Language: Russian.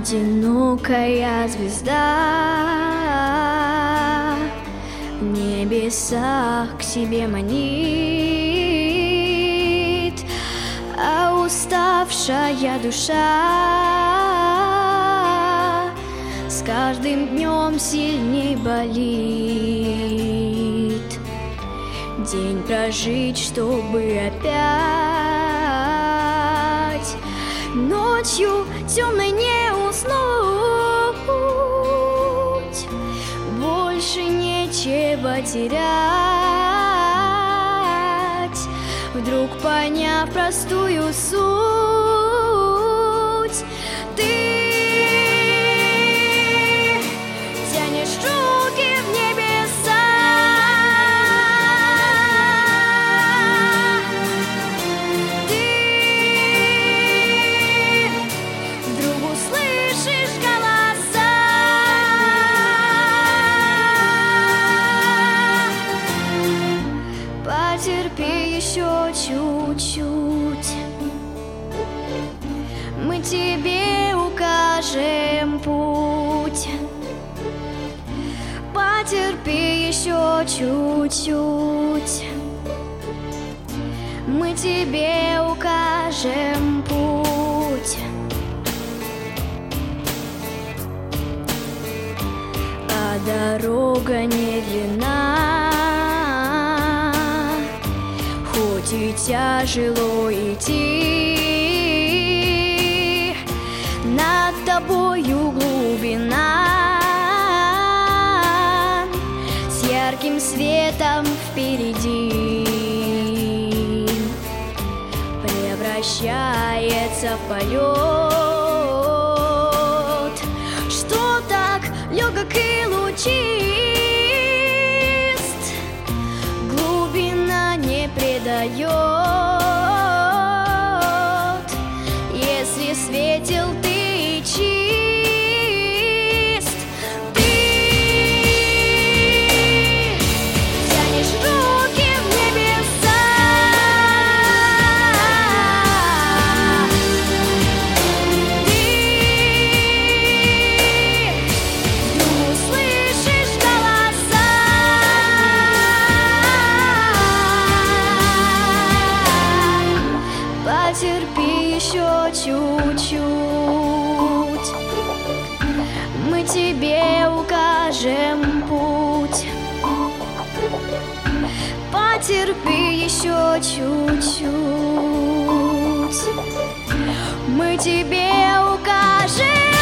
Одинокая звезда в небесах к себе манит, а уставшая душа с каждым днем сильней болит. День прожить, чтобы опять ночью темной не уснуть. Больше нечего терять, вдруг поняв простую суть. Ты тянешь руки в небеса, ты вдруг услышишь голоса. Потерпи еще чуть-чуть, мы тебе укажем путь. Потерпи еще чуть-чуть, мы тебе укажем путь. А дорога не длинна, хоть и тяжело идти, над тобою глубина с ярким светом впереди превращается в полет, что так легок и лучист, глубина не предает, если светил ты и чист. Ты тянешь руки в небеса, ты вдруг услышишь голоса. Потерпи еще чуть-чуть, мы тебе укажем путь. Потерпи еще чуть-чуть, мы тебе укажем